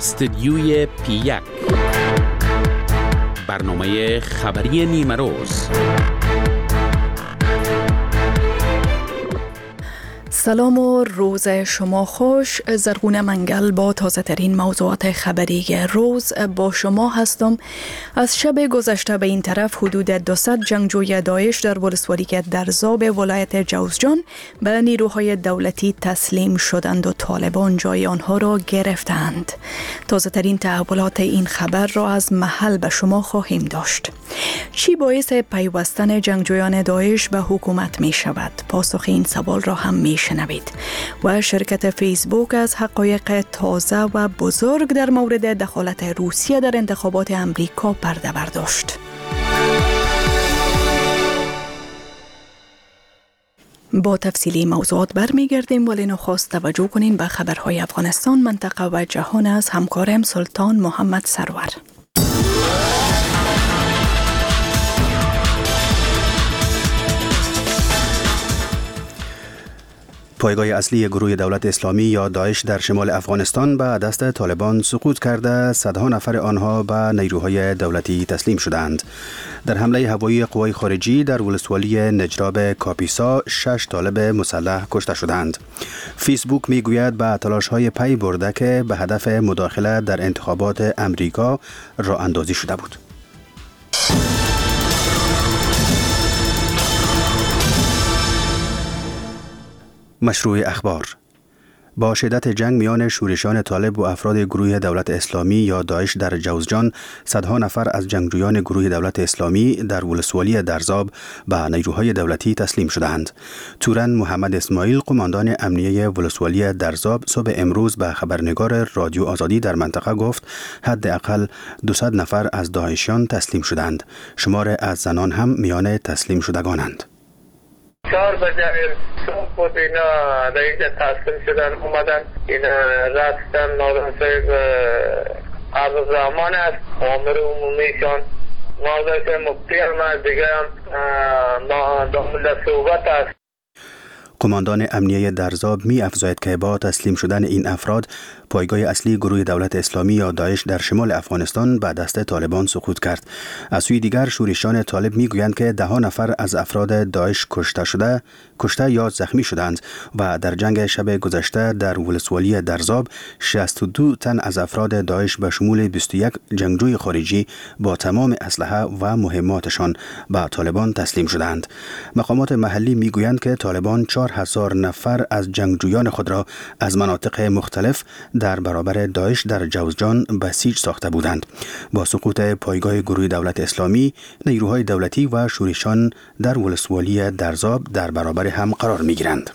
استدیوی پی1 برنامه خبری نیمه روز. سلام و روز شما خوش. زرغونه منگل با تازه ترین موضوعات خبری روز با شما هستم. از شب گذشته به این طرف حدود 200 جنگجوی داعش در ولسوالی درزاب ولایت جوزجان به نیروهای دولتی تسلیم شدند و طالبان جای آنها را گرفتند. تازه ترین تحولات این خبر را از محل به شما خواهیم داشت. چی باعث پیوستن جنگجویان داعش به حکومت می شود؟ پاسخ این سوال را هم می شنوید. و شرکت فیسبوک از حقایق تازه و بزرگ در مورد دخالت روسیه در انتخابات امریکا پرده برداشت. با تفصیلی موضوعات برمیگردیم، ولی نخست توجه کنین به خبرهای افغانستان، منطقه و جهان از همکارم سلطان محمد سرور. پایگاه اصلی گروه دولت اسلامی یا داعش در شمال افغانستان به دست طالبان سقوط کرده، صدها نفر آنها به نیروهای دولتی تسلیم شدند. در حمله هوایی قوای خارجی در ولسوالی نجراب کاپیسا 6 طالب مسلح کشته شدند. فیسبوک میگوید به تلاش‌های پی برده که به هدف مداخله در انتخابات امریکا راه اندازی شده بود. مشروع اخبار. با شدت جنگ میان شورشیان طالب و افراد گروه دولت اسلامی یا داعش در جوزجان، صدها نفر از جنگجویان گروه دولت اسلامی در ولسوالی درزاب به نیروهای دولتی تسلیم شدند. تورن محمد اسماعیل، قماندان امنیه ولسوالی درزاب، صبح امروز به خبرنگار رادیو آزادی در منطقه گفت حداقل 200 نفر از داعشیان تسلیم شدند. شمار از زنان هم میان تسلیم شدگانند. 4 بجه صبح بود اینا در اینجا تسلیم شدن اومدن. اینا رفتن ناظر صاحب عبدالرحمن است، آمر عمومیشان، ناظر صاحب مفتی هم دیگه هم دامل صحبت است. قماندان امنیه درزاب می افزاید که با تسلیم شدن این افراد، پایگاه اصلی گروه دولت اسلامی یا داعش در شمال افغانستان به دست طالبان سقوط کرد. از سوی دیگر شورشیان طالب می گویند که 10 نفر از افراد داعش کشته یا زخمی شدند و در جنگ شب گذشته در ولسوالی درزاب 62 تن از افراد داعش به شمول 21 جنگجوی خارجی با تمام اسلحه و مهماتشان به طالبان تسلیم شدند. مقامات محلی می گویند که طالبان 4000 نفر از جنگجویان خود را از مناطق مختلف در برابر داعش در جوزجان بسیج ساخته بودند. با سقوط پایگاه گروه دولت اسلامی، نیروهای دولتی و شورشیان در ولسوالی درزاب در برابر هم قرار می گیرند.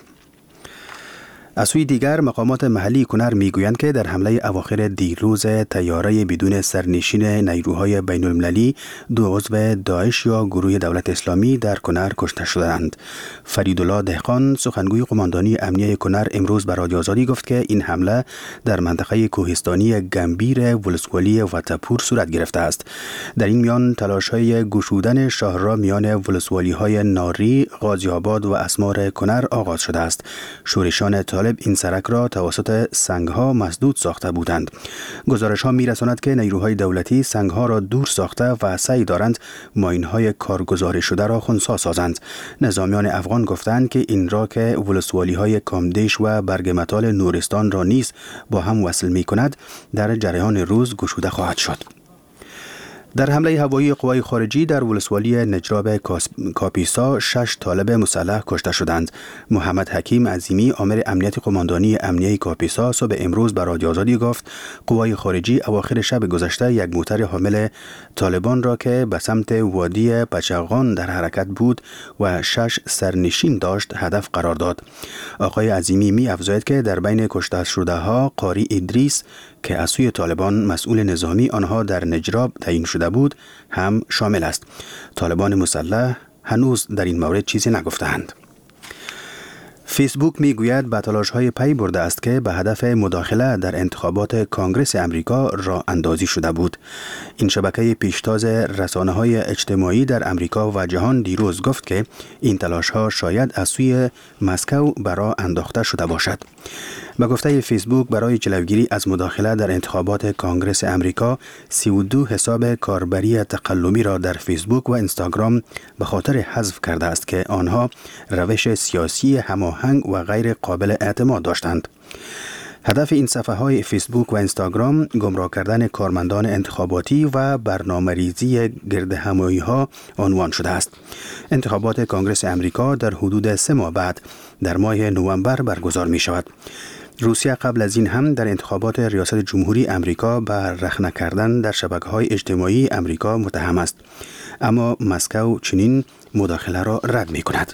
از سوی دیگر مقامات محلی کنر میگویند که در حمله اواخر دیروز طیاره بدون سرنشین نیروهای بین المللی 2 عضو داعش یا گروه دولت اسلامی در کنر کشته شدند. فریدالله دهقان، سخنگوی قماندانی امنیه کنر، امروز به رادیو آزادی گفت که این حمله در منطقه کوهستانی گمبیر ولسوالی واتپور صورت گرفته است. در این میان تلاش‌های گشودن شاهراه میان ولسوالی‌های ناری، غازی آباد و اسمار کنر آغاز شده است. شورشیان طالب این سرک را توسط سنگ‌ها مسدود ساخته بودند. گزارش‌ها می‌رساند که نیروهای دولتی سنگ‌ها را دور ساخته و سعی دارند ماین‌های کارگزاری شده را خنثی سازند. نظامیان افغان گفتند که این را که ولسوالی‌های کامدیش و برگمتال نورستان را نیز با هم وصل می‌کند، در جریان روز گشوده خواهد شد. در حمله هوایی قوای خارجی در ولسوالی نجراب کاپیسا 6 طالب مسلح کشته شدند. محمد حکیم عظیمی، آمر امنیت قماندانی امنیه کاپیسا، صبح امروز به رادیو آزادی گفت قوای خارجی اواخر شب گذشته یک موتر حامل طالبان را که به سمت وادی پچغان در حرکت بود و 6 سرنشین داشت هدف قرار داد. آقای عظیمی می افزاید که در بین کشته شده ها قاری ادریس که از سوی طالبان مسئول نظامی آنها در نجراب تعیین شده بود هم شامل است. طالبان مسلح هنوز در این مورد چیزی نگفتند. فیسبوک میگوید به تلاش‌های پی برده است که به هدف مداخله در انتخابات کانگرس امریکا راه اندازی شده بود. این شبکه پیشتاز رسانه‌های اجتماعی در امریکا و جهان دیروز گفت که این تلاش‌ها شاید از سوی مسکو برای انداخته شده باشد. به گفته فیسبوک برای جلوگیری از مداخله در انتخابات کانگرس امریکا 32 حساب کاربری تقلبی را در فیسبوک و اینستاگرام به خاطر حذف کرده است که آنها روش سیاسی هماهنگ و غیر قابل اعتماد داشتند. هدف این صفحه های فیسبوک و اینستاگرام گمراه کردن کارمندان انتخاباتی و برنامه‌ریزی گردهمایی ها عنوان شده است. انتخابات کانگرس امریکا در حدود 3 ماه بعد در ماه نوامبر برگزار می شود. روسیه قبل از این هم در انتخابات ریاست جمهوری امریکا به رخنه کردن در شبکه‌های اجتماعی امریکا متهم است، اما مسکو چنین مداخله را رد می کند.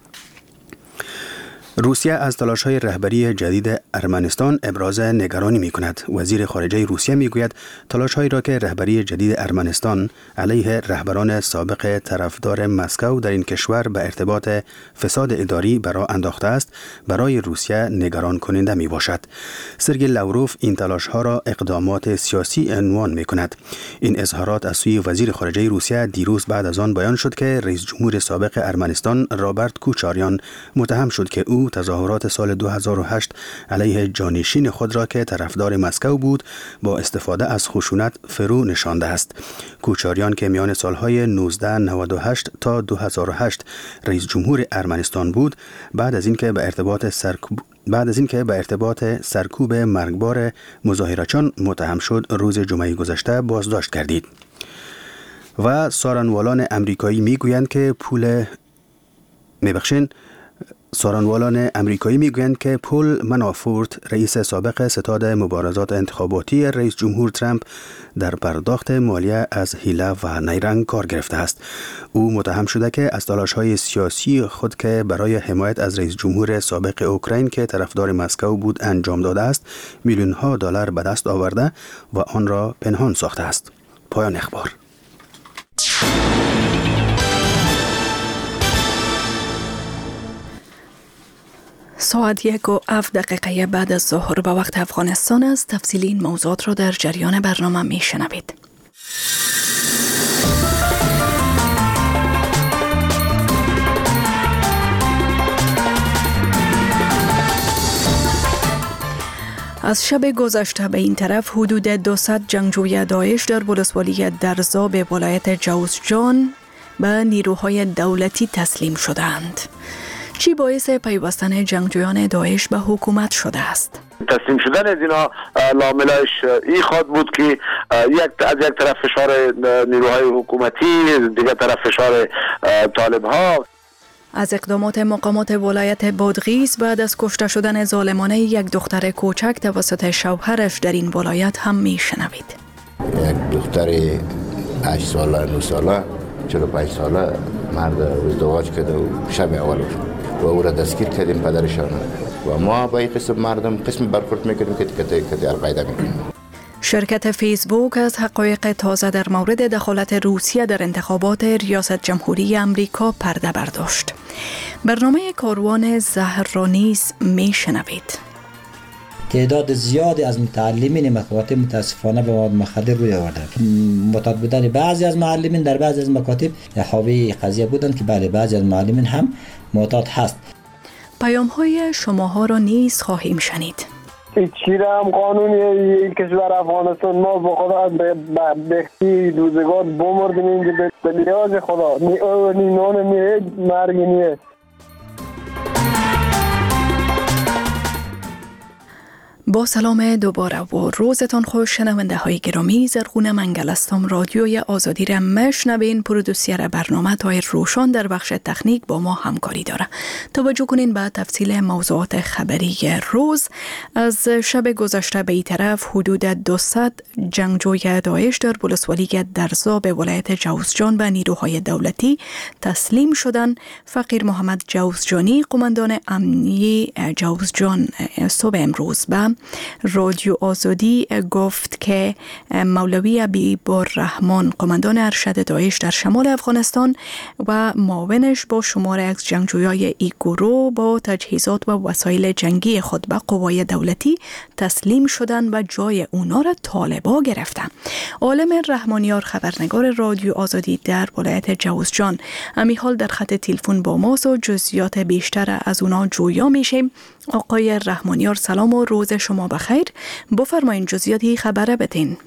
روسیه از تلاش‌های رهبری جدید ارمنستان ابراز نگرانی می‌کند. وزیر خارجه روسیه می‌گوید تلاش‌هایی را که رهبری جدید ارمنستان علیه رهبران سابق طرفدار مسکو در این کشور به ارتباط فساد اداری برای انداخته است، برای روسیه نگران کننده میباشد. سرگئی لاوروف این تلاش‌ها را اقدامات سیاسی عنوان می‌کند. این اظهارات از سوی وزیر خارجه روسیه دیروز بعد از آن بیان شد که رئیس جمهور سابق ارمنستان رابرت کوچاریان متهم شد که او تظاهرات سال 2008 علیه جانشین خود را که طرفدار مسکو بود با استفاده از خشونت فرو نشانده است. کوچاریان که میان سالهای 1998 تا 2008 رئیس جمهور ارمنستان بود، بعد از اینکه به ارتباط سرکوب مرگبار مظاهرچیان متهم شد، روز جمعه گذشته بازداشت گردید. و سارنوالان امریکایی میگویند که پول منافورت، رئیس سابق ستاد مبارزات انتخاباتی رئیس جمهور ترامپ، در پرداخت مالیه از حیله و نیرنگ کار گرفته است. او متهم شده که از تلاش‌های سیاسی خود که برای حمایت از رئیس جمهور سابق اوکراین که طرفدار مسکو بود انجام داده است، میلیون‌ها دلار به دست آورده و آن را پنهان ساخته است. پایان اخبار. ساعت 1:07 بعد از ظهر به وقت افغانستان است. تفصیلی این موضوعات را در جریان برنامه می شنوید. از شب گذشته به این طرف حدود 200 جنگجوی داعش در ولسوالی درزا به ولایت جوزجان به نیروهای دولتی تسلیم شدند. چی باعث پیوستن جنگجویان داعش به حکومت شده است؟ تسلیم شدن از اینا لاملش این خود بود که از یک طرف فشار نیروهای حکومتی، دیگر طرف فشار طالب ها. از اقدامات مقامات ولایت بادغیس بعد از کشته شدن ظالمانه یک دختر کوچک توسط شوهرش در این ولایت هم می شنوید. یک دختر 8 ساله 9 ساله 45 ساله مرد ازدواج کرده و شب اول و او را دستگیر کردیم پدرشان و ما با این قسم مردم قسم برخورد میکنیم که القاعده میکنیم. شرکت فیسبوک از حقایق تازه در مورد دخالت روسیه در انتخابات ریاست جمهوری امریکا پرده برداشت. برنامه کاروان زهر را نیز میشنوید. تعداد زیادی از متعلمین مکاتب متاسفانه به مواد مخدر روی آوردند. معتاد بودن بعضی از معلمین در بعضی از مکاتب حاوی قضیه بودند که بله بعضی از معلمین هم معتاد هست. پیام‌های شماها را نیز خواهیم شنید. چی را هم قانونی کشور افغانستان ما با خدا بختی روزگار بمردیم اینجا به نیاز خدا نان نیه مرگ نیه. با سلام دوباره و روزتان خوش شنونده های گرامی. زرغونه منگل هستم. رادیوی آزادی را میشنوین. پرودوسر برنامه طاهر روشن در بخش تکنیک با ما همکاری داره. توجه کنین به تفصیل موضوعات خبری روز. از شب گذشته به این طرف حدود 200 جنگجوی داعش در ولسوالی درزا به ولایت جوزجان به نیروهای دولتی تسلیم شدند. فقیر محمد جوزجانی قماندان امنیه جوزجان صبح امروز به رادیو آزادی گفت که مولوی حبیب‌الرحمن قماندان ارشد داعش در شمال افغانستان و معاونش با شمار از جنگجویای این گروه با تجهیزات و وسایل جنگی خود به قوای دولتی تسلیم شدن و جای اونا را طالبا گرفتن. عالم رحمانیار خبرنگار رادیو آزادی در ولایت جوزجان امی حال در خط تلفن با ماست و جزئیات بیشتر از اونا جویا میشیم. آقای رحمانیار سلام و روز شما بخیر. بفرمایید جزئیاتی خبره بدین.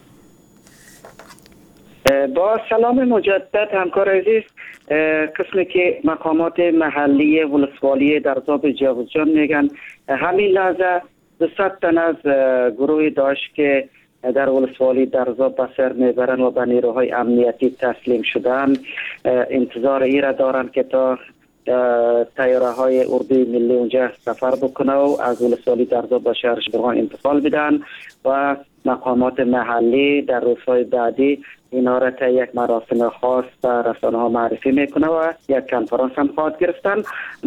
با سلام مجدد همکار عزیز، قسمی که مقامات محلی ولسوالی درزاب جوزجان میگن همین لحظه 200 تن از گروه داعش که در ولسوالی درزاب به سر میبرن و به نیروهای امنیتی تسلیم شدن انتظار ای را دارن که تا طیاره های اردوی ملی اونجا سفر بکنه و از ولسوالی درزاب به شهر شبرغان انتقال بدن و مقامات محلی در روزهای بعدی اینا را تا یک مراسم خاص به رسانه ها معرفی میکنه و یک کنفرانس هم خواهد گرفتن.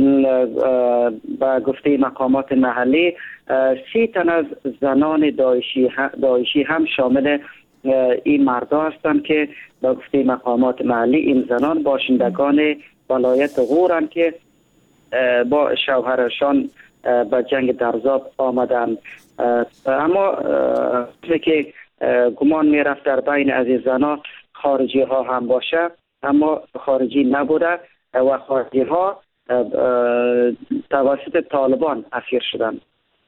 با گفته مقامات محلی 30 تن از زنان داعشی هم شامل این مردا هستند که با گفته مقامات محلی این زنان باشندگان ولایت غورند که با شوهرشان به جنگ درزاب آمدند. اما که گمان می رفت در بین از این زنان خارجی ها هم باشه، اما خارجی نبوده و خارجی ها توسط طالبان اسیر شدند.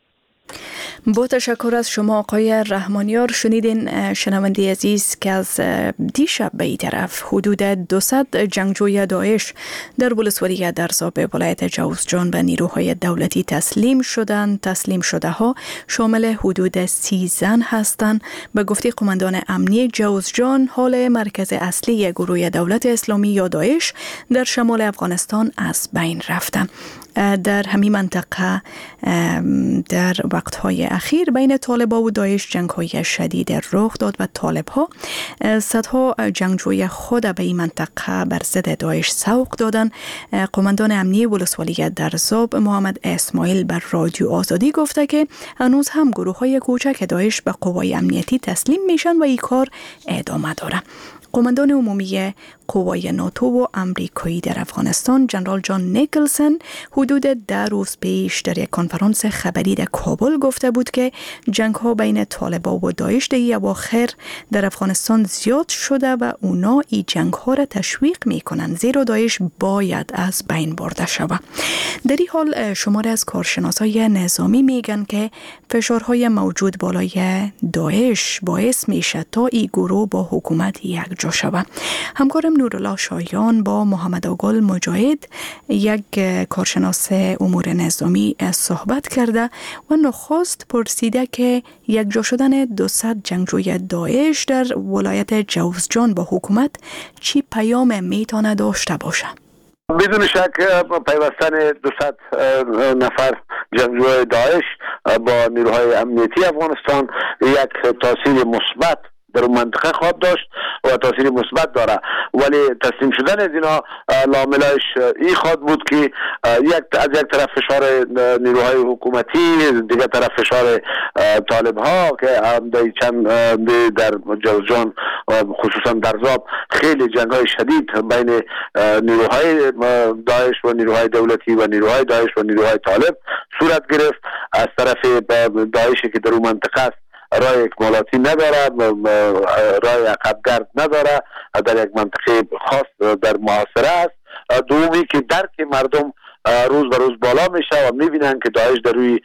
با تشکر از شما آقای رحمانیار. شنیدین شنونده عزیز که از دیشب به این طرف حدود 200 جنگجوی داعش در ولسوالی درزاب ولایت جوزجان به نیروهای دولتی تسلیم شدند. تسلیم شده ها شامل حدود 30 زن هستند. به گفته قماندان امنی جوزجان حال مرکز اصلی گروه دولت اسلامی یا داعش در شمال افغانستان از بین رفته. در همین منطقه در وقتهای اخیر بین طالبا و داعش جنگ‌های شدید رخ داد و طالب‌ها صدها جنگجوی خود به این منطقه بر ضد داعش سوق دادند. قماندان امنی ولسوالی درزاب محمد اسماعیل بر رادیو آزادی گفته که هنوز هم گروه‌های کوچک داعش به قوای امنیتی تسلیم میشن و این کار ادامه داره. قماندان عمومی قوای ناتو و امریکایی در افغانستان جنرال جان نیکلسن حدود 10 روز پیش در یک کنفرانس خبری در کابل گفته بود که جنگ ها بین طالبان و داعش در اواخر در افغانستان زیاد شده و اونا این جنگ ها را تشویق میکنن زیرا داعش باید از بین برده شود. در این حال شماره از کارشناسای نظامی میگن که فشارهای موجود بالای داعش باعث میشه تا این گروه با حکومت یک جا شود. همکارم نورالله شایان با محمد آقل مجاهد یک کارشناس امور نظامی صحبت کرده و نخست پرسیده که یک جا شدن 200 جنگجوی داعش در ولایت جوزجان با حکومت چی پیام میتونه داشته باشه؟ بدون شک پیوستن 200 نفر جنگجوی داعش با نیروهای امنیتی افغانستان یک تاثیر مثبت در منطقه خواهد داشت و تاثیر مثبت داره، ولی تسلیم شدن از اینا لاملایش این خواهد بود که از یک طرف فشار نیروهای حکومتی، دیگر طرف فشار طالب ها که در جوزجان خصوصا درزاب خیلی جنگ های شدید بین نیروهای داعش و نیروهای دولتی و نیروهای داعش و نیروهای طالب صورت گرفت. از طرف داعشی که در اون منطقه است راه اکمالاتی نداره، راه عقبگرد نداره، در یک منطقه خاص در محاصره است. دومی که درک مردم روز به روز بالا میشه و میبینن که داعش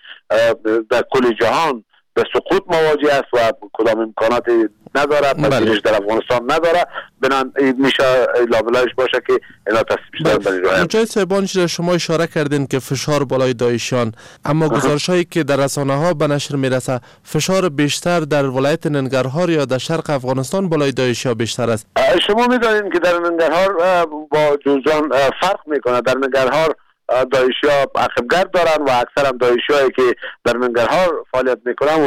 در کل جهان به سقوط مواجه است و کدام امکانات نداره، پذیرش در افغانستان نداره. بنان میشه لابلایش باشه که اینا تصمیم شدن برای راه. مجاهد صاحبان شما اشاره کردین که فشار بالای داعشیان، اما گزارش‌هایی که در رسانه‌ها به نشر میرسه فشار بیشتر در ولایت ننگرهار یا در شرق افغانستان بالای داعشی‌ها بیشتر است. شما می‌دانید که در ننگرهار با جوزجان فرق میکنه. در ننگرهار داعشی‌ها عقبگرد دارن و اکثر هم داعشی‌هایی که در ننگرهار فعالیت میکنن اونا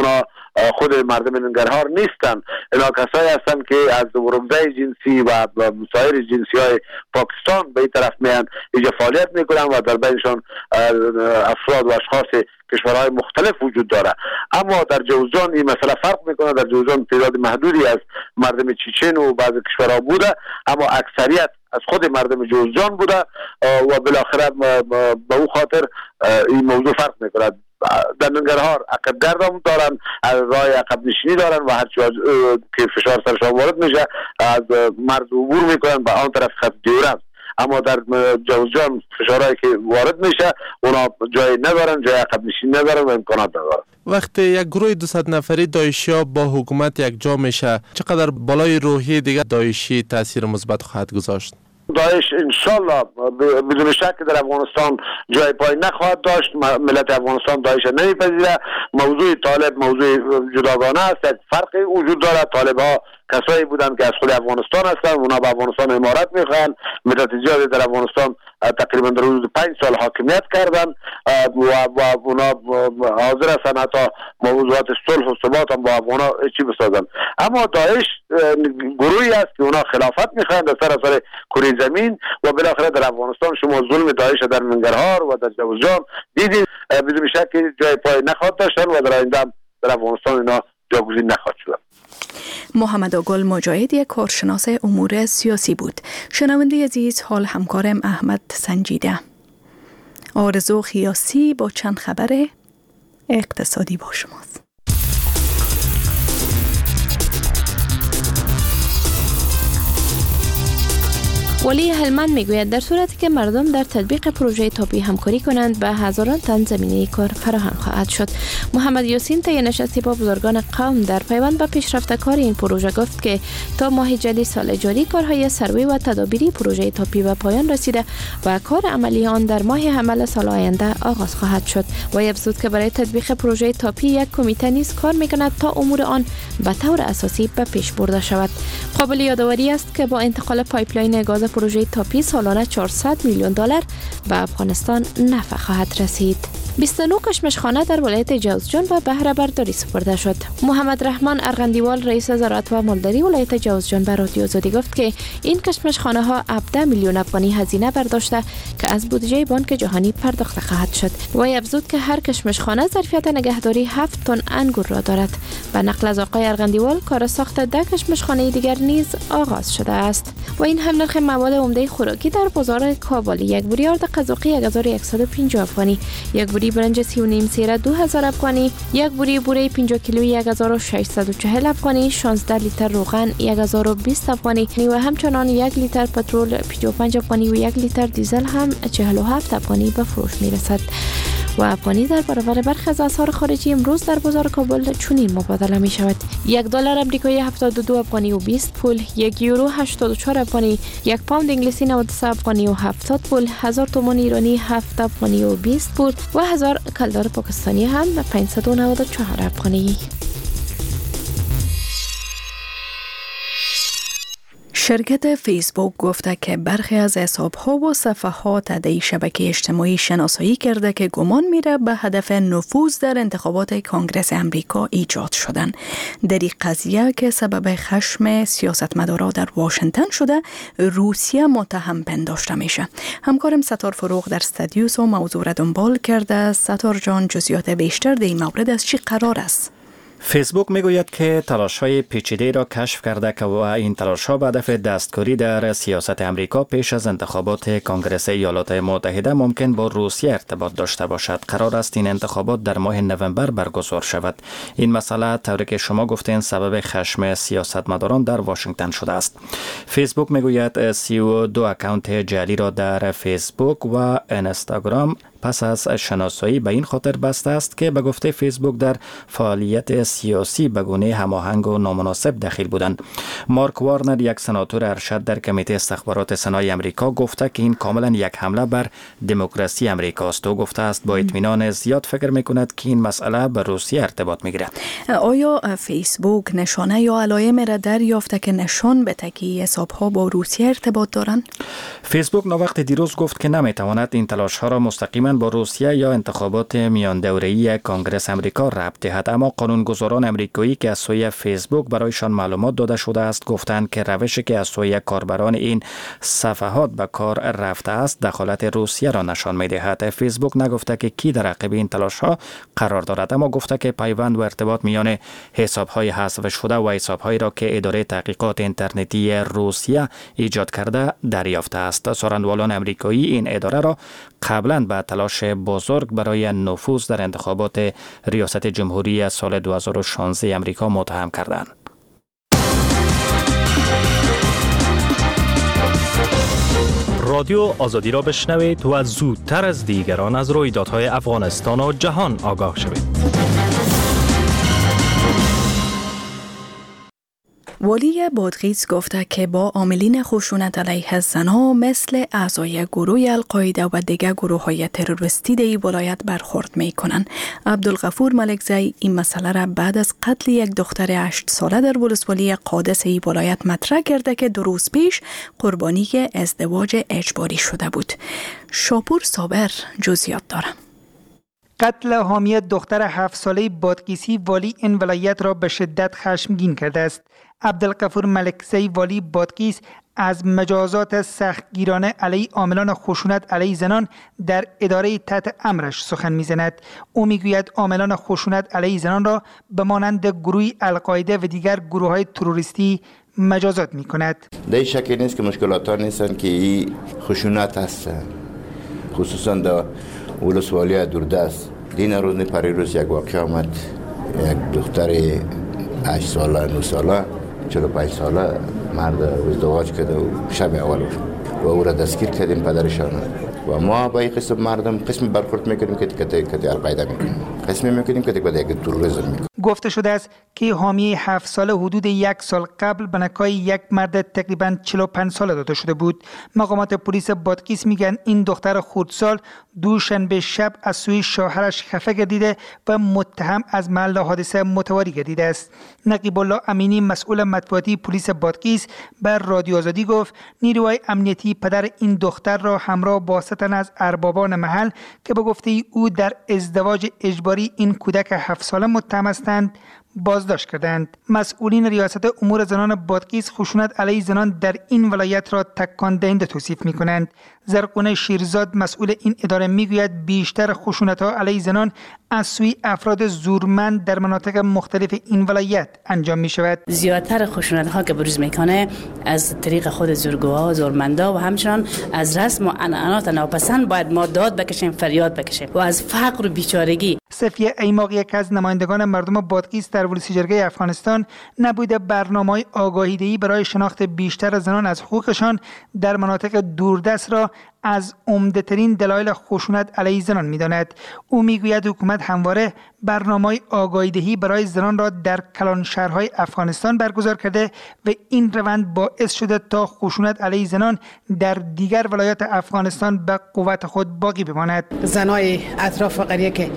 خود مردم ننگرهار نیستن. اینا کسایی هستن که از ورگزای جنسی و سایر جنسی های پاکستان به این طرف میان اینجا فعالیت میکنن و در بینشان افراد و اشخاص کشورهای مختلف وجود داره. اما در جوزجان این مسئله فرق میکنه. در جوزجان تعداد محدودی از مردم چچن و بعضی کشورها بوده، اما اکثریت از خود مردم جوزجان بوده و بالاخره به او خاطر این موضوع فرق میکنه. در ننگرهار عقب گردم دارن، راه عقب نشینی دارن و هر چیز که فشار سرشان وارد میشه از مرز عبور میکنن به آن طرف خط دیورند. اما در جوزجان فشارهایی که وارد میشه اونا جای ندارن، جای عقب نشینی ندارن و امکانات ندارن. وقتی یک گروه 200 نفری داعشی با حکومت یک جا میشه، چقدر بالای روحیه دیگه داعشی تاثیر مثبت خواهد گذاشت؟ داعش انشالله بدون شک در افغانستان جای پای نخواهد داشت. ملت افغانستان داعش نمیپذیره. موضوع طالب موضوع جداگانه است. یک فرقی وجود داره. طالب ها کسایی بودن که از خود افغانستان هستن، اونا به افغانستان امارت میخوان. مدت زیادی در افغانستان تقریبا در حدود 5 سال حاکمیت کردن و اونا حاضر هستن حتی موضوعات صلح و ثبات هم با افغانا چی بسازن. اما داعش گروهی است که اونا خلافت میخوان در سراسر کره زمین و بالاخره در افغانستان شما ظلم داعش در ننگرهار و در جوزجان دیدید. بدون شک جای پای نخواهد داشتن و در آینده در افغانستان اینا جاگزین نخواهد شد. محمد آگل مجاهد یک کارشناس امور سیاسی بود. شنونده عزیز، حال همکارم احمد سنجیده. آرزو خیاسی با چند خبر اقتصادی با شماست. ولی هلمند میگوید در صورتی که مردم در تطبیق پروژه تاپی همکاری کنند به هزاران تن زمینه کار فراهم خواهد شد. محمد یاسین طی نشستی با بزرگان قوم در پیوند به پیشرفت کار این پروژه گفت که تا ماه جدید سال جاری کارهای سروی و تدابیری پروژه تاپی به پایان رسیده و کار عملی آن در ماه حمل سال آینده آغاز خواهد شد. و افزود که برای تطبیق پروژه تاپی یک کمیته نیز کار میکند تا امور آن به طور اساسی به پیش برده شود. قابل یادآوری است که با انتقال پایپلاین گاز پروژه تاپی سالانه 400 میلیون دلار به افغانستان نفع خواهد رسید. 29 کشمشخانه در ولایت جوزجان به بهره برداری سپرده شد. محمد رحمان ارغندیوال رئیس زراعت و مالداری ولایت جوزجان به رادیو آزادی گفت که این کشمشخانه ها 17 میلیون افغانی هزینه برداشته که از بودجه بانک جهانی پرداخت خواهد شد. و افزود که هر کشمشخانه ظرفیت نگهداری 7 تن انگور را دارد. به نقل از آقای ارغندیوال کار ساخت 10 کشمشخانه دیگر نیز آغاز شده است. و این هم نرخ مواد عمده خوراکی در بازار کابل: یک بوری آرد قزاقی 1150 افغانی، یک بوری برنج 3.5 سیره 2000 افغانی، یک بوری بوره 50 کیلویی 1640 افغانی، 16 لیتر روغن 1020 افغانی و همچنان 1 لیتر پترول 55 افغانی و 1 لیتر دیزل هم 47 افغانی به فروش میرسد. و افغانی در برابر برخی از اسعار خارجی امروز در بازار کابل چنین مبادله می شود: یک دلار آمریکایی 72 افغانی و 20 پول، یک یورو 84 افغانی، یک پوند انگلیسی 93 افغانی و 70 پول، 1000 تومان ایرانی 7 افغانی و 20 پول و 1000 کلدار پاکستانی هم 594 افغانی. شرکت فیسبوک گفته که برخی از حساب‌ها و صفحات در شبکه اجتماعی شناسایی کرده که گمان میره به هدف نفوذ در انتخابات کانگرس امریکا ایجاد شدن. در این قضیه که سبب خشم سیاستمدارا در واشنگتن شده، روسیه متهم پنداشته میشه. همکارم ستار فروغ در استودیوس و موضوع را دنبال کرده. ستار جان، جزئیات بیشتر در این مورد از چی قرار است؟ فیسبوک میگوید که تلاش‌های پیچیده را کشف کرده که و این تلاش‌ها به هدف دستکاری در سیاست امریکا پیش از انتخابات کانگرس ایالات متحده ممکن با روسیه ارتباط داشته باشد. قرار است این انتخابات در ماه نوامبر برگزار شود. این مسئله طوری که شما گفتین سبب خشم سیاستمداران در واشنگتن شده است. فیسبوک میگوید 32 اکانت جعلی را در فیسبوک و اینستاگرام پس از شناسایی به این خاطر بسته است که به گفته فیسبوک در فعالیت سیاسی به گونه هماهنگ و نامناسب دخیل بودند. مارک وارنر، یک سناتور ارشد در کمیته استخبارات سنای امریکا، گفته که این کاملا یک حمله بر دموکراسی امریکا است و گفته است با اطمینان زیاد فکر میکند که این مسئله به روسیه ارتباط میگیرد. آیا فیسبوک نشانه یا علائم را دریافته که نشان بده که حساب‌ها با روسیه ارتباط دارند؟ فیسبوک وقت دیروز گفت که نمیتواند این تلاش‌ها را مستقیما میتوانند با روسیه یا انتخابات میان دوره‌ای کانگرس امریکا ربط دهد. اما قانونگذاران امریکایی که از سوی فیسبوک برایشان معلومات داده شده است گفتند که روشی که از سوی کاربران این صفحات به کار رفته است دخالت روسیه را نشان می‌دهد. فیسبوک نگفته که کی در عقب این تلاش‌ها قرار دارد، اما گفته که پیوند و ارتباط میان حساب‌های حذف شده و حساب‌هایی را که اداره تحقیقات اینترنتی روسیه ایجاد کرده دریافته است. سخنرانان امریکایی این اداره را قبلا به تلاش بزرگ برای نفوذ در انتخابات ریاست جمهوری سال 2016 امریکا متهم کردند. رادیو آزادی را بشنوید و زودتر از دیگران از رویدادهای افغانستان و جهان آگاه شوید. والی بادغیس گفته که با عاملین خشونت علیه زنها مثل اعضای گروه القاعده و دیگر گروه‌های تروریستی در ولایت برخورد می‌کنند. عبدالغفور ملکزی این مسئله را بعد از قتل یک دختر 8 ساله در ولسوالی قادس ای ولایت مطرح کرده که 2 روز پیش قربانی ازدواج اجباری شده بود. شاپور صابر جزئیات دارد. قتل حامی دختر 7 ساله بادغیسی والی این ولایت را به شدت خشمگین کرده است. عبدالغفور ملکزی والی بادغیس از مجازات سختگیرانه علیه عاملان خشونت علیه زنان در اداره تحت امرش سخن می‌زند. او میگوید عاملان خشونت علیه زنان را به مانند گروه القاعده و دیگر گروه‌های تروریستی مجازات می‌کند. در شکی نیست که مشکلات ها نیستن که این خشونت هست، خصوصا در ولسوالی دوردست. دین روز پریروز یک واقعه آمد، یک دختر 8 ساله 9 ساله 45 ساله مرد ازدواج کرده و شب اول و او را دستگیر کردیم پدرشان و ما با این قسم مردم قسم برخورد میکنیم که کتی القاعده میکنیم، قسمی میکنیم که با یک تروریسم میکنیم. گفته شده است که حامی 7 ساله حدود 1 سال قبل به نکای یک مرد تقریباً 45 ساله داده شده بود. مقامات پلیس بادغیس میگن این دختر خردسال دوشنبه شب از سوی شوهرش خفه گردیده و متهم از محل حادثه متواری گردیده است. نقیب الله امینی مسئول مطبوعاتی پلیس بادغیس بر رادیو آزادی گفت نیروهای امنیتی پدر این دختر را همراه با ستن از اربابان محل که به گفته او در ازدواج اجباری این کودک 7 ساله متهم هستند بازداشت کردند. مسئولین ریاست امور زنان بادغیس خشونت علیه زنان در این ولایت را تکان دهنده توصیف می‌کنند. زرقونه شیرزاد مسئول این اداره میگوید بیشتر خشونت‌ها علیه زنان از سوی افراد زورمند در مناطق مختلف این ولایت انجام می‌شود. زیادتر خشونت‌ها که بروز می‌کنه از طریق خود زورگوها، زورمندا و همچنان از رسم و عنعنات ناپسند باید ما داد بکشیم، فریاد بکشیم و از فقر و بیچارگی. صفیه ایماقی یک از نمایندگان مردم بادغیس در ولسیجرگه افغانستان نبوده برنامه‌های آگاهی‌دهی برای شناخت بیشتر زنان از حقوقشان در مناطق دوردست را از عمده‌ترین دلایل خشونت علیه زنان می‌داند. او می‌گوید حکومت همواره برنامه‌های آگاهی‌دهی برای زنان را در کلان شهرهای افغانستان برگزار کرده و این روند باعث شده تا خشونت علیه زنان در دیگر ولایات افغانستان به قوت خود باقی بماند. زنای اطراف قریه که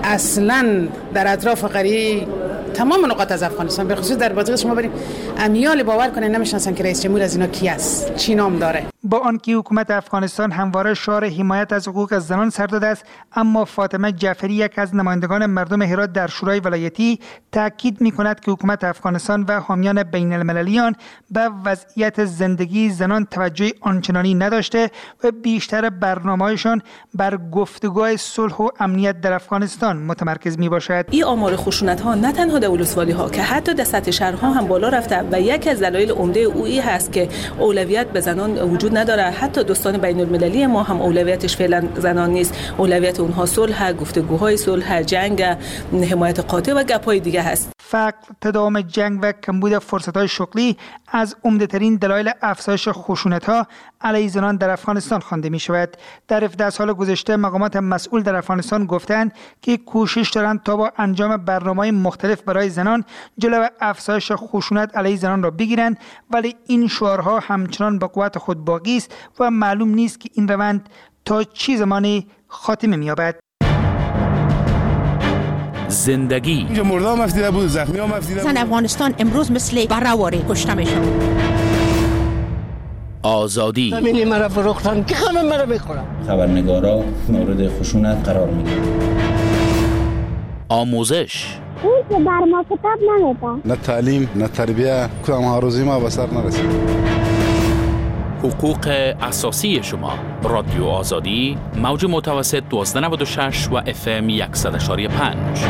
اصلاً در اطراف قریه تمام نقاط از افغانستان به خصوص در بادغیس شما بریم امیال باور کنه نمیشناسن که رئیس جمهور از اینا کی است، چی نام داره. با آنکه حکومت افغانستان همواره شعار حمایت از حقوق زنان سر داده است، اما فاطمه جعفری یک از نمایندگان مردم هرات در شورای ولایتی تاکید می‌کند که حکومت افغانستان و حامیان بین المللی آن به وضعیت زندگی زنان توجه آنچنانی نداشته و بیشتر برنامه‌هایشان بر گفتگوهای صلح و امنیت در افغانستان متمرکز می‌باشد. این آمار خشونت‌ها نه تنها در ولسوالی‌ها که حتی در سطح شهرها هم بالا رفته و یک از دلایل عمده او هست که اولویت به زنان وجود نداره. حتی دوستان بین المللی ما هم اولویتش فعلا زنان نیست، اولویت اونها صلح، گفتگوهای صلح، جنگ، حمایت قاطع و گپ‌های دیگه هست. فقر، تداوم جنگ و کمبود فرصت‌های شغلی از عمده‌ترین دلایل افزایش خشونت‌ها علیه زنان در افغانستان خوانده می‌شود. در 17 سال گذشته مقامات مسئول در افغانستان گفتند که کوشش دارند تا با انجام برنامه‌های مختلف برای زنان جلوی افزایش خشونت علیه زنان را بگیرند، ولی این شعارها همچنان به قوت خود باقی است و معلوم نیست که این روند تا چه زمانی خاتمه می‌یابد. زندگی مردم مفتیده بود، زخمی ها مفتیده بود. زن افغانستان امروز مثل برآوری کشته میشن. آزادی. زمینی مرا فروختن که همه مرا میخورم. خبرنگارا مورد خشونت قرار میگیرن. آموزش. اون که بر ما کتاب نمیده. نه تعلیم نه تربیه کدام هاروزی ما به سر نرسید. حقوق اساسی شما. رادیو آزادی موج متوسط 1296 و FM 100.5.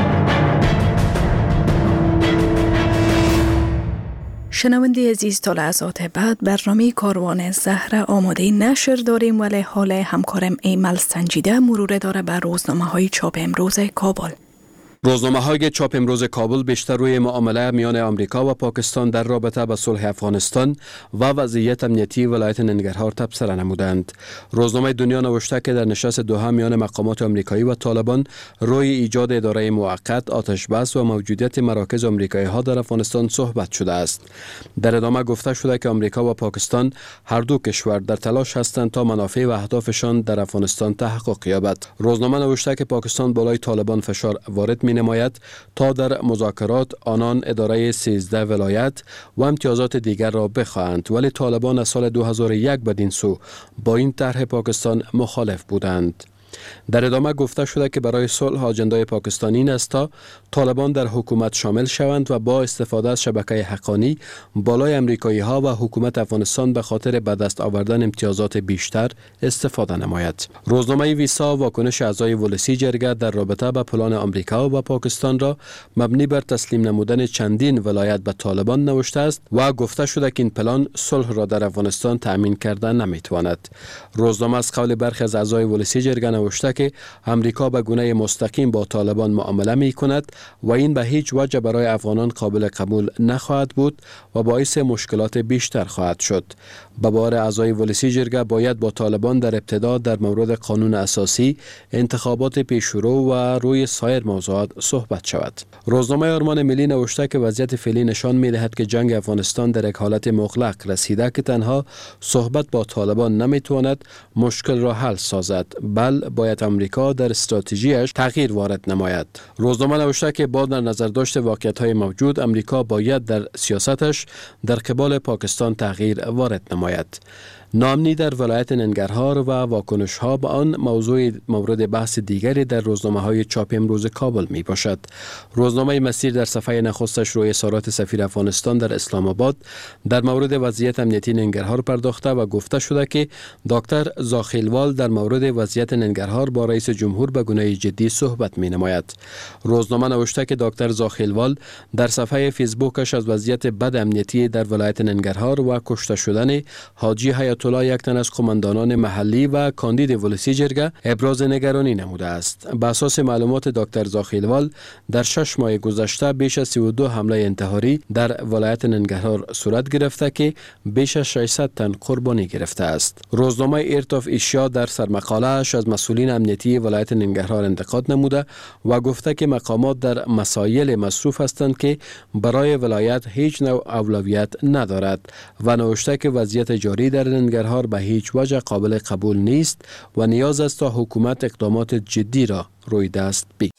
شنونده عزیز، تا لحظات بعد برنامه کاروان زهره آماده نشر داریم، ولی حال همکارم ایمل سنجیده مرور داره بر روزنامه های چاپ امروز کابل. روزنامه‌های چاپ امروز کابل بیشتر روی معامله میان آمریکا و پاکستان در رابطه با صلح افغانستان و وضعیت امنیتی ولایت ننگرهار تبصره نمودند. روزنامه دنیا نوشته که در نشست دوحه میان مقامات آمریکایی و طالبان روی ایجاد اداره موقت، آتش بس و موجودیت مراکز آمریکایی ها در افغانستان صحبت شده است. در ادامه گفته شده که آمریکا و پاکستان هر دو کشور در تلاش هستند تا منافع و اهدافشان در افغانستان تحقق یابد. روزنامه نوشته که پاکستان بالای طالبان فشار وارد نماید تا در مذاکرات آنان اداره 13 ولایت و امتیازات دیگر را بخواهند، ولی طالبان از سال 2001 بدین سو با این طرح پاکستان مخالف بودند. در ادامه گفته شده که برای صلح اجندای پاکستانی این است تا طالبان در حکومت شامل شوند و با استفاده از شبکه حقانی بالای امریکایی ها و حکومت افغانستان به خاطر به دست آوردن امتیازات بیشتر استفاده نماید. روزنامه ویسا واکنش اعضای ولسی جرگه در رابطه با پلان آمریکا و پاکستان را مبنی بر تسلیم نمودن چندین ولایت به طالبان نوشته است و گفته شده که این پلان صلح را در افغانستان تأمین کردن نمیتواند. روزنامه از قول برخی از اعضای ولسی جرگه نوشته که امریکا به گونه مستقیم با طالبان معامله می کند و این به هیچ وجه برای افغانان قابل قبول نخواهد بود و باعث مشکلات بیشتر خواهد شد. به بار اعضای ولسی جرگه باید با طالبان در ابتدا در مورد قانون اساسی، انتخابات پیشرو و روی سایر موضوعات صحبت شود. روزنامه آرمان ملی نوشته که وضعیت فعلی نشان می دهد که جنگ افغانستان در یک حالت مغلق رسیده که تنها صحبت با طالبان نمی تواند مشکل را حل سازد، بل باید امریکا در استراتژیش تغییر وارد نماید. روزنامه نوشته که با در نظر داشت واقعیت‌های موجود، امریکا باید در سیاستش در قبال پاکستان تغییر وارد نماید. ناامنی در ولایت ننگرهار و واکنش ها به آن موضوع مورد بحث دیگری در روزنامه های چاپ امروز کابل می باشد. روزنامه مسیر در صفحه نخستش روی اظهارات سفیر افغانستان در اسلام آباد در مورد وضعیت امنیتی ننگرهار پرداخته و گفته شده که دکتر زاخیلوال در مورد وضعیت ننگرهار با رئیس جمهور به گونه جدی صحبت می نماید. روزنامه نوشته که دکتر زاخیلوال در صفحه فیسبوکش از وضعیت بد امنیتی در ولایت ننگرهار و کشته شدن حاجی حیات الله، یک تن از قماندانان محلی و کاندید ولسی جرگه، ابراز نگرانی نموده است. به اساس معلومات دکتر زاخیلوال در 6 ماه گذشته بیش از 32 حمله انتحاری در ولایت ننگرهار صورت گرفته که بیش از 600 تن قربانی گرفته است. روزنامه ایرت آف ایشیا در سرمقاله‌اش از مسئولین امنیتی ولایت ننگرهار انتقاد نموده و گفته که مقامات در مسائل مصروف هستند که برای ولایت هیچ نوع اولویت ندارد و نوشته که وضعیت جاری در ننگرهار به هیچ وجه قابل قبول نیست و نیاز است تا حکومت اقدامات جدی را روی دست بگیرد.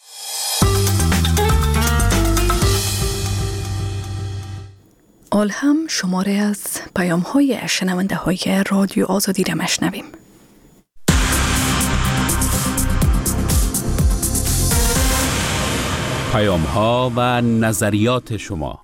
آل هم شماره از پیام های شنونده های رادیو آزادی را مشنویم. پیام ها و نظریات شما.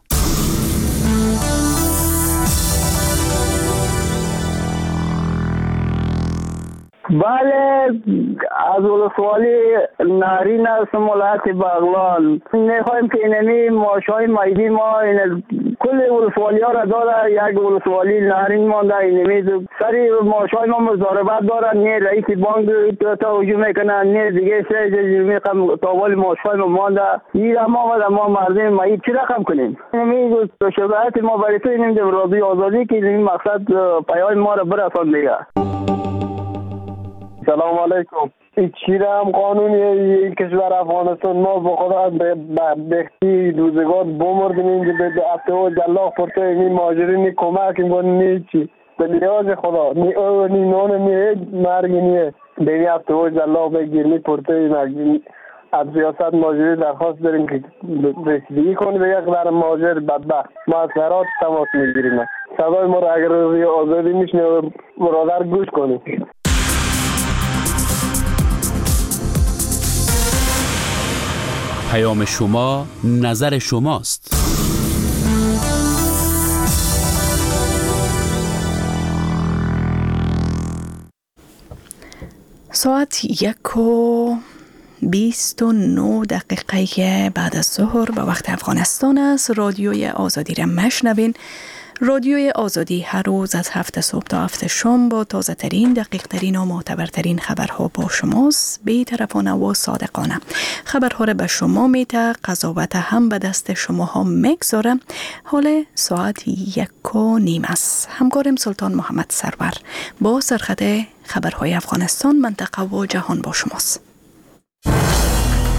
بله، از ولسوالی نهرین هستم، ولایت بغلان. میخوایم که اینمی ماشای مایدی ما کل ولسوالی ها را داره، یک ولسوالی نهرین مانده، اینمی سری ماشای ما مزاربت داره، نه رئیس بانک تا هجوم میکنه، نه دیگه سری تاول ماشای ما مانده. این ما مردم مایید چی رقم کنیم؟ اینمی شباهت ما برای تو اینمی در رادیو آزادی که این مقصد پیام ما را برسان دیگه. سلام علیکم. این چیرم قانون این کشور افغانستان ما با خدا بختی روزگار بمردیم اینجا به افتو جلاخ پرته این ماجرین کمک این بان نیچی به نیاز خدا نی نان نی مرگ نیه به این افتو جلاخ بگیر نی پرته از ریاست مهاجری درخواست داریم که رسیدگی کنه به یک در مهاجر بدبخت. ما از هرات تماس میگیریم. صدای ما را اگر روی آزادی میشنه برادر گوش کنید. پیام شما نظر شماست. ساعت 1:29 بعد از ظهر به وقت افغانستان است. رادیوی آزادی را مشنوین. رادیوی آزادی هر روز از 7 صبح تا 7 شام با تازه ترین، دقیق ترین و معتبرترین خبرها با شماست، بی‌طرفانه و صادقانه. خبرها را به شما میده، قضاوت هم به دست شما ها میگذاره. حال ساعت 1:30 است. همکارم سلطان محمد سرور با سرخط خبرهای افغانستان، منطقه و جهان با شماست.